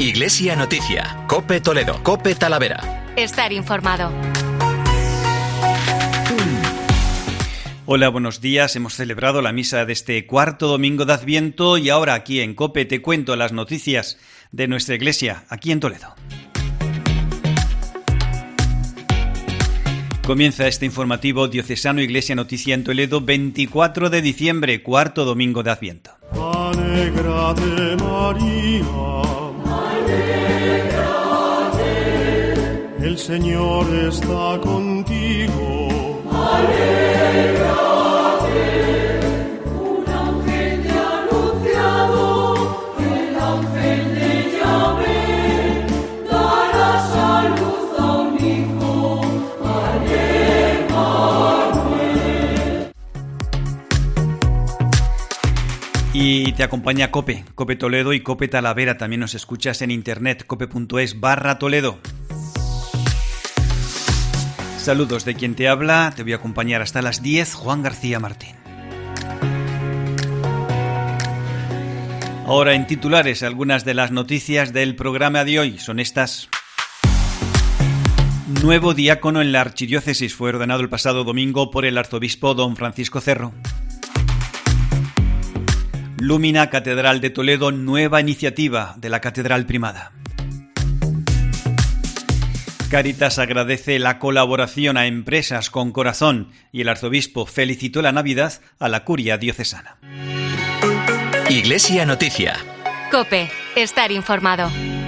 Iglesia Noticia, COPE Toledo, COPE Talavera. Estar informado. Hola, buenos días. Hemos celebrado la misa de este cuarto domingo de Adviento y ahora aquí en COPE te cuento las noticias de nuestra iglesia aquí en Toledo. Comienza este informativo diocesano Iglesia Noticia en Toledo, 24 de diciembre, cuarto domingo de Adviento. Alégrate, María, alégrate, el Señor está contigo. Alégrate, un ángel te ha anunciado, el ángel de Yahvé darás a luz a un hijo, Emanuel. Y te acompaña COPE Toledo y COPE Talavera. También nos escuchas en internet, cope.es/Toledo. Saludos de quien te habla, te voy a acompañar hasta las 10, Juan García Martín. Ahora en titulares, algunas de las noticias del programa de hoy son estas. Nuevo diácono en la archidiócesis fue ordenado el pasado domingo por el arzobispo don Francisco Cerro. Lumina Catedral de Toledo, nueva iniciativa de la Catedral Primada. Cáritas agradece la colaboración a empresas con corazón y el arzobispo felicitó la Navidad a la curia diocesana. Iglesia Noticia. COPE. Estar informado.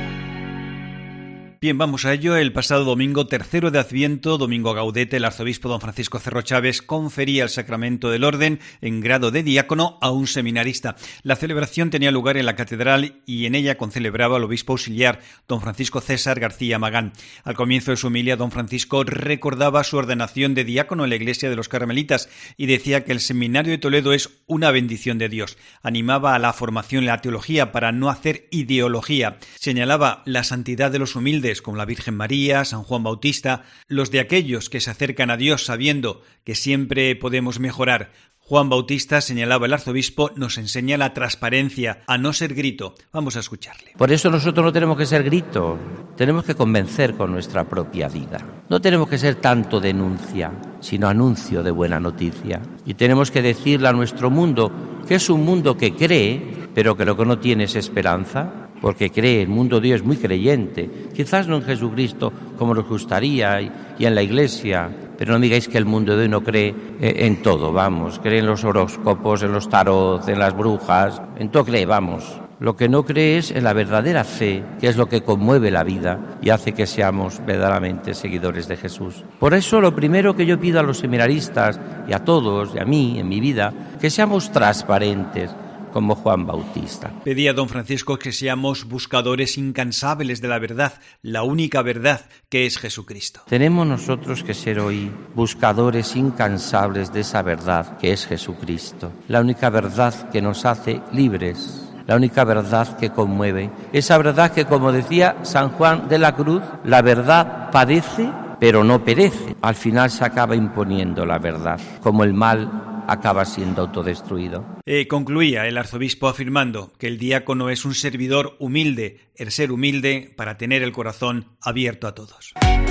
Bien, vamos a ello. El pasado domingo tercero de Adviento, domingo gaudete, el arzobispo don Francisco Cerro Chávez confería el sacramento del orden en grado de diácono a un seminarista. La celebración tenía lugar en la catedral y en ella concelebraba el obispo auxiliar don Francisco César García Magán. Al comienzo de su homilia, don Francisco recordaba su ordenación de diácono en la iglesia de los Carmelitas y decía que el seminario de Toledo es una bendición de Dios. Animaba a la formación en la teología para no hacer ideología. Señalaba la santidad de los humildes, como la Virgen María, San Juan Bautista, los de aquellos que se acercan a Dios sabiendo que siempre podemos mejorar. Juan Bautista, señalaba el arzobispo, nos enseña la transparencia, a no ser grito. Vamos a escucharle. Por eso nosotros no tenemos que ser grito, tenemos que convencer con nuestra propia vida. No tenemos que ser tanto denuncia, sino anuncio de buena noticia. Y tenemos que decirle a nuestro mundo que es un mundo que cree, pero que lo que no tiene es esperanza. Porque cree, el mundo de Dios es muy creyente, quizás no en Jesucristo como nos gustaría y en la Iglesia, pero no digáis que el mundo de hoy no cree en todo, vamos, cree en los horóscopos, en los tarot, en las brujas, en todo cree, vamos. Lo que no cree es en la verdadera fe, que es lo que conmueve la vida y hace que seamos verdaderamente seguidores de Jesús. Por eso lo primero que yo pido a los seminaristas y a todos, y a mí, en mi vida, que seamos transparentes, como Juan Bautista. Pedía don Francisco que seamos buscadores incansables de la verdad, la única verdad que es Jesucristo. Tenemos nosotros que ser hoy buscadores incansables de esa verdad que es Jesucristo, la única verdad que nos hace libres, la única verdad que conmueve, esa verdad que, como decía San Juan de la Cruz, la verdad padece pero no perece. Al final se acaba imponiendo la verdad, como el mal acaba siendo autodestruido. Concluía el arzobispo afirmando que el diácono es un servidor humilde, el ser humilde para tener el corazón abierto a todos.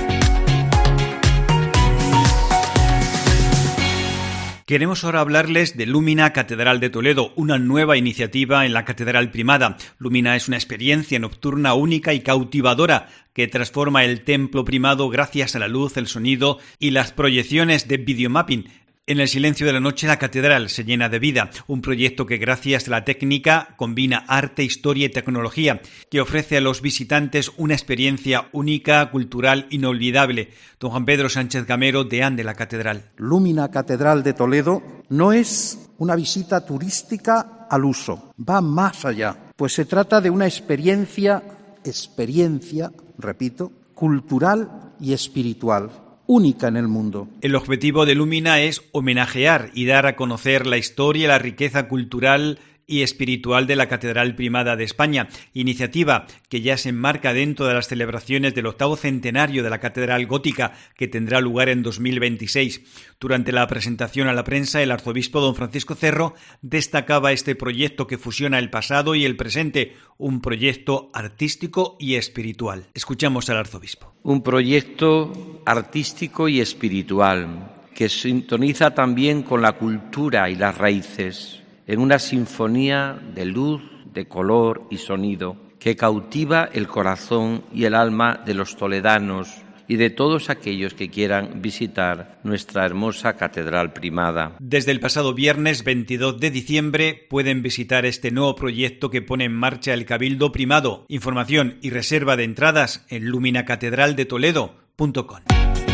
Queremos ahora hablarles de Lumina Catedral de Toledo, una nueva iniciativa en la Catedral Primada. Lumina es una experiencia nocturna única y cautivadora que transforma el templo primado gracias a la luz, el sonido y las proyecciones de videomapping. En el silencio de la noche la catedral se llena de vida, un proyecto que gracias a la técnica combina arte, historia y tecnología, que ofrece a los visitantes una experiencia única, cultural, inolvidable. Don Juan Pedro Sánchez Gamero, deán de la catedral. Lumina Catedral de Toledo no es una visita turística al uso, va más allá, pues se trata de una experiencia, repito, cultural y espiritual, única en el mundo. El objetivo de Lumina es homenajear y dar a conocer la historia, la riqueza cultural y espiritual de la Catedral Primada de España, iniciativa que ya se enmarca dentro de las celebraciones del 8º centenario de la Catedral Gótica, que tendrá lugar en 2026. Durante la presentación a la prensa, el arzobispo don Francisco Cerro destacaba este proyecto que fusiona el pasado y el presente, un proyecto artístico y espiritual. Escuchamos al arzobispo. Un proyecto artístico y espiritual que sintoniza también con la cultura y las raíces, en una sinfonía de luz, de color y sonido que cautiva el corazón y el alma de los toledanos y de todos aquellos que quieran visitar nuestra hermosa Catedral Primada. Desde el pasado viernes 22 de diciembre pueden visitar este nuevo proyecto que pone en marcha el Cabildo Primado. Información y reserva de entradas en luminacatedraldetoledo.com.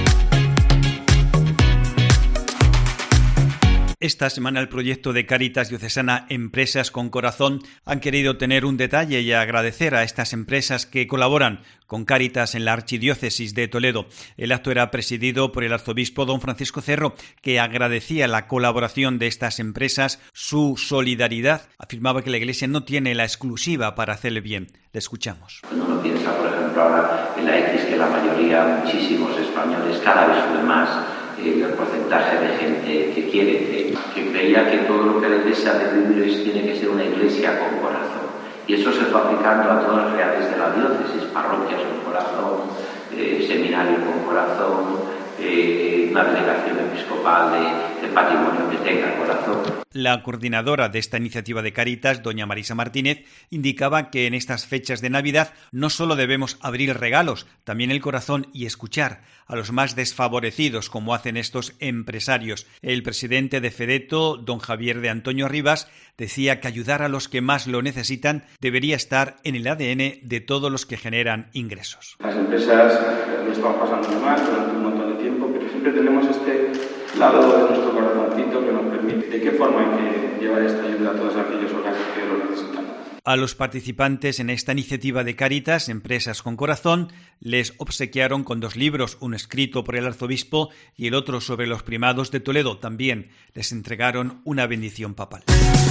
Esta semana el proyecto de Cáritas Diocesana Empresas con Corazón han querido tener un detalle y agradecer a estas empresas que colaboran con Cáritas en la Archidiócesis de Toledo. El acto era presidido por el arzobispo don Francisco Cerro, que agradecía la colaboración de estas empresas, su solidaridad. Afirmaba que la Iglesia no tiene la exclusiva para hacer el bien. Le escuchamos. Cuando uno piensa, por ejemplo, ahora en la X, que la mayoría, muchísimos españoles, cada vez sube más el porcentaje de gente que quiere, que creía que todo lo que la Iglesia debe vivir tiene que ser una Iglesia con corazón. Y eso se fue aplicando a todas las realidades de la diócesis, parroquias con corazón, seminario con corazón, una delegación episcopal de patrimonio que tenga corazón. La coordinadora de esta iniciativa de Cáritas, doña Marisa Martínez, indicaba que en estas fechas de Navidad no solo debemos abrir regalos, también el corazón y escuchar a los más desfavorecidos, como hacen estos empresarios. El presidente de Fedeto, don Javier de Antonio Rivas, decía que ayudar a los que más lo necesitan debería estar en el ADN de todos los que generan ingresos. Las empresas lo estamos pasando muy mal durante un montón de tiempo, pero siempre tenemos este lado de nuestro corazoncito que nos permite de qué forma hay que llevar esta ayuda a todos aquellos hogares que lo necesitan. A los participantes en esta iniciativa de Cáritas, Empresas con Corazón, les obsequiaron con 2 libros, uno escrito por el arzobispo y el otro sobre los primados de Toledo. También les entregaron una bendición papal.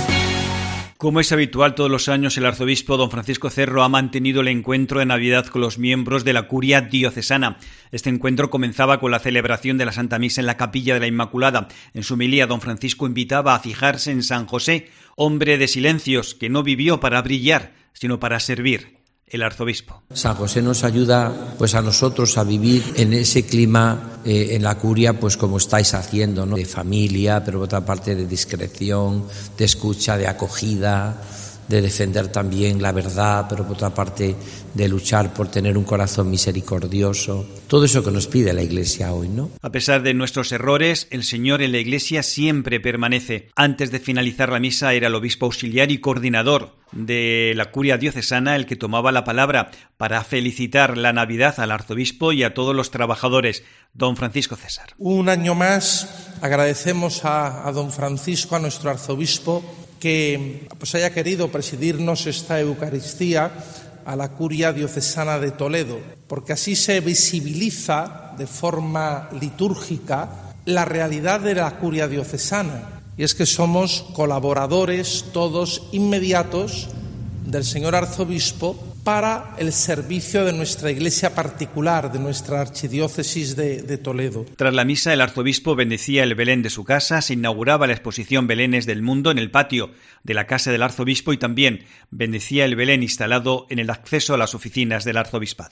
Como es habitual todos los años, el arzobispo don Francisco Cerro ha mantenido el encuentro de Navidad con los miembros de la Curia Diocesana. Este encuentro comenzaba con la celebración de la Santa Misa en la Capilla de la Inmaculada. En su homilía, don Francisco invitaba a fijarse en San José, hombre de silencios, que no vivió para brillar, sino para servir. El arzobispo. San José nos ayuda pues a nosotros a vivir en ese clima en la curia, pues como estáis haciendo, ¿no? De familia, pero por otra parte de discreción, de escucha, de acogida, de defender también la verdad, pero por otra parte de luchar por tener un corazón misericordioso. Todo eso que nos pide la Iglesia hoy, ¿no? A pesar de nuestros errores, el Señor en la Iglesia siempre permanece. Antes de finalizar la misa era el obispo auxiliar y coordinador de la Curia Diocesana el que tomaba la palabra para felicitar la Navidad al arzobispo y a todos los trabajadores. Don Francisco César. Un año más agradecemos a don Francisco, a nuestro arzobispo, que pues haya querido presidirnos esta Eucaristía a la Curia Diocesana de Toledo, porque así se visibiliza de forma litúrgica la realidad de la Curia Diocesana, y es que somos colaboradores todos inmediatos del señor arzobispo para el servicio de nuestra iglesia particular, de nuestra archidiócesis de Toledo. Tras la misa, el arzobispo bendecía el Belén de su casa, se inauguraba la exposición Belenes del Mundo en el patio de la casa del arzobispo y también bendecía el Belén instalado en el acceso a las oficinas del arzobispado.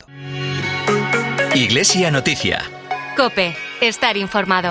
Iglesia Noticia. COPE. Estar informado.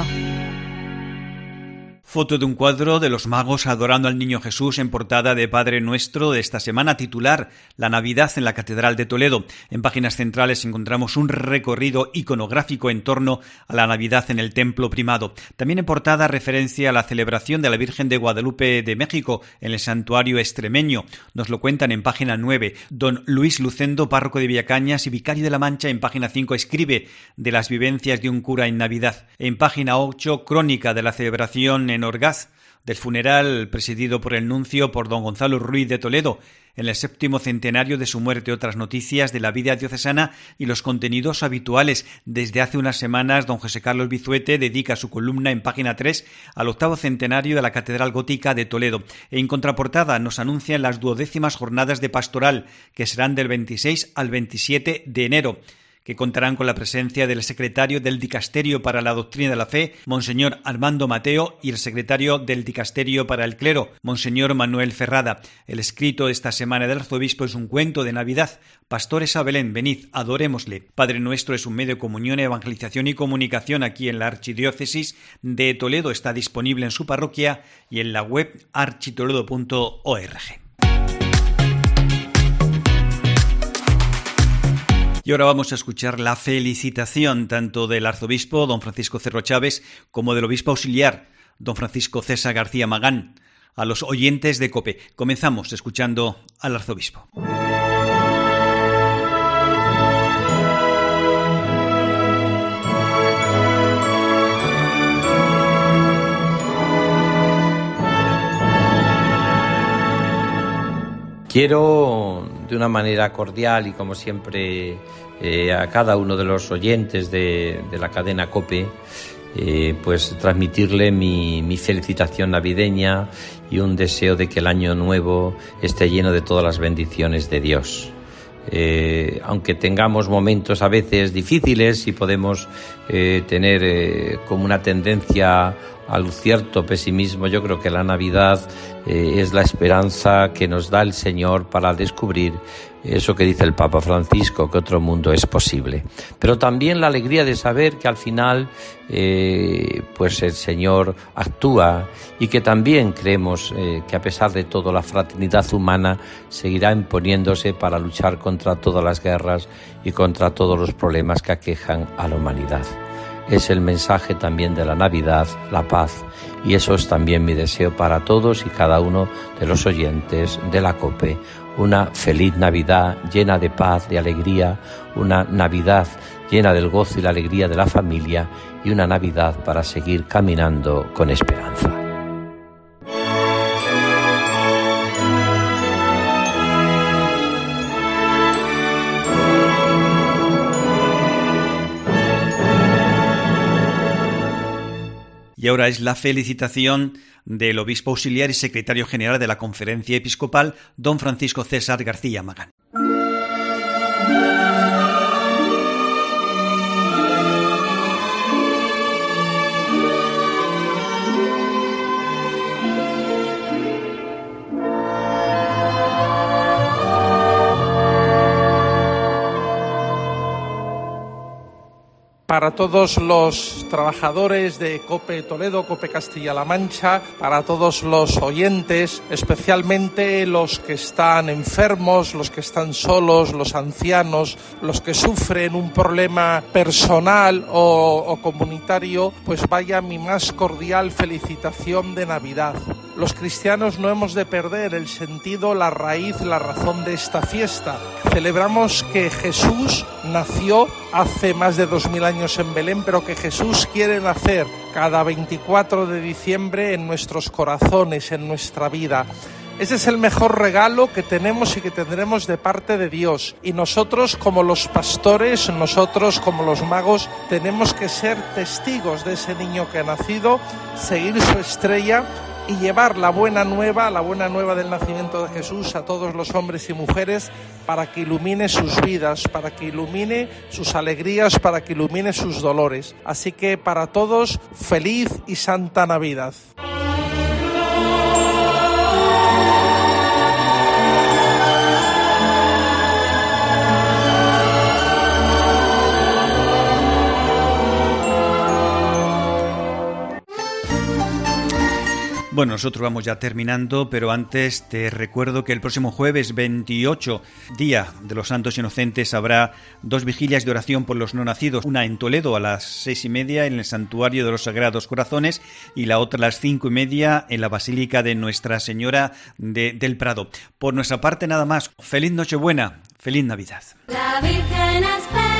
Foto de un cuadro de los magos adorando al Niño Jesús en portada de Padre Nuestro de esta semana, titular La Navidad en la Catedral de Toledo. En páginas centrales encontramos un recorrido iconográfico en torno a la Navidad en el Templo Primado. También en portada referencia a la celebración de la Virgen de Guadalupe de México en el Santuario Extremeño. Nos lo cuentan en página 9. Don Luis Lucendo, párroco de Villacañas y vicario de la Mancha, en página 5 escribe de las vivencias de un cura en Navidad. En página 8, crónica de la celebración en Orgaz del funeral presidido por el nuncio, por don Gonzalo Ruiz de Toledo, en el 7º centenario de su muerte. Otras noticias de la vida diocesana y los contenidos habituales. Desde hace unas semanas, don José Carlos Bizuete dedica su columna en página 3 al 8º centenario de la Catedral Gótica de Toledo. En contraportada nos anuncian las 12º jornadas de pastoral, que serán del 26 al 27 de enero. Que contarán con la presencia del secretario del Dicasterio para la Doctrina de la Fe, Monseñor Armando Mateo, y el secretario del Dicasterio para el Clero, Monseñor Manuel Ferrada. El escrito esta semana del arzobispo es un cuento de Navidad. Pastores a Belén, venid, adorémosle. Padre Nuestro es un medio de comunión, evangelización y comunicación aquí en la Archidiócesis de Toledo. Está disponible en su parroquia y en la web architoledo.org. Y ahora vamos a escuchar la felicitación tanto del arzobispo, don Francisco Cerro Chaves, como del obispo auxiliar, don Francisco César García Magán, a los oyentes de COPE. Comenzamos escuchando al arzobispo. Quiero, de una manera cordial y como siempre, a cada uno de los oyentes de la cadena COPE, pues transmitirle mi felicitación navideña y un deseo de que el año nuevo esté lleno de todas las bendiciones de Dios. Aunque tengamos momentos a veces difíciles y podemos tener como una tendencia al cierto pesimismo, yo creo que la Navidad es la esperanza que nos da el Señor para descubrir eso que dice el Papa Francisco, que otro mundo es posible. Pero también la alegría de saber que al final pues el Señor actúa y que también creemos que a pesar de todo la fraternidad humana seguirá imponiéndose para luchar contra todas las guerras y contra todos los problemas que aquejan a la humanidad. Es el mensaje también de la Navidad, la paz, y eso es también mi deseo para todos y cada uno de los oyentes de la COPE. Una feliz Navidad llena de paz, de alegría, una Navidad llena del gozo y la alegría de la familia y una Navidad para seguir caminando con esperanza. Y ahora es la felicitación del obispo auxiliar y secretario general de la Conferencia Episcopal, don Francisco César García Magán. Para todos los trabajadores de COPE Toledo, COPE Castilla-La Mancha, para todos los oyentes, especialmente los que están enfermos, los que están solos, los ancianos, los que sufren un problema personal o comunitario, pues vaya mi más cordial felicitación de Navidad. Los cristianos no hemos de perder el sentido, la raíz, la razón de esta fiesta. Celebramos que Jesús nació hace más de 2000 años en Belén, pero que Jesús quiere nacer cada 24 de diciembre en nuestros corazones, en nuestra vida. Ese es el mejor regalo que tenemos y que tendremos de parte de Dios. Y nosotros, como los pastores, nosotros como los magos, tenemos que ser testigos de ese niño que ha nacido, seguir su estrella y llevar la buena nueva del nacimiento de Jesús a todos los hombres y mujeres para que ilumine sus vidas, para que ilumine sus alegrías, para que ilumine sus dolores. Así que para todos, feliz y santa Navidad. Bueno, nosotros vamos ya terminando, pero antes te recuerdo que el próximo jueves 28, Día de los Santos Inocentes, habrá 2 vigilias de oración por los no nacidos, una en Toledo a las 6:30 en el Santuario de los Sagrados Corazones y la otra a las 5:30 en la Basílica de Nuestra Señora del Prado. Por nuestra parte nada más, feliz Nochebuena, feliz Navidad. La Virgen espera.